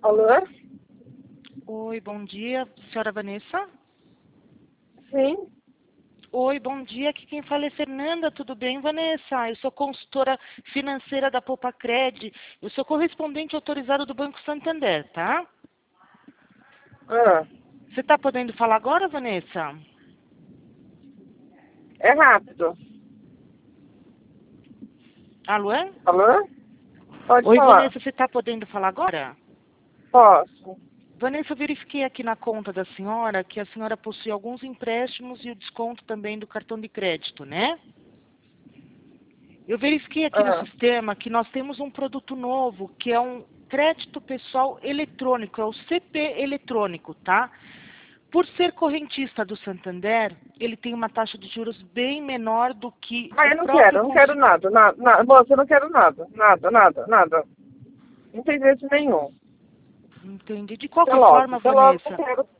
Alô? Oi, bom dia, senhora Vanessa? Sim. Oi, bom dia, aqui quem fala é Fernanda, tudo bem, Vanessa? Eu sou consultora financeira da Poupa-Cred, eu sou correspondente autorizado do Banco Santander, tá? Ah, Você está podendo falar agora, Vanessa? é rápido. Alô? Alô? Pode Oi, falar. Vanessa, você está podendo falar agora? Posso. Vanessa, eu verifiquei aqui na conta da senhora que a senhora possui alguns empréstimos e o desconto também do cartão de crédito, né? Eu verifiquei aqui no Ah, sistema que nós temos um produto novo, que é um crédito pessoal eletrônico, é o CP eletrônico, tá? Por ser correntista do Santander, ele tem uma taxa de juros bem menor do que mas o eu não próprio quero, não quero nada, nada. Moça, eu não quero nada. Nada, nada, nada. Não tem interesse nenhum. Entendi. De Até qualquer logo. forma, Até logo, não Vanessa, quero.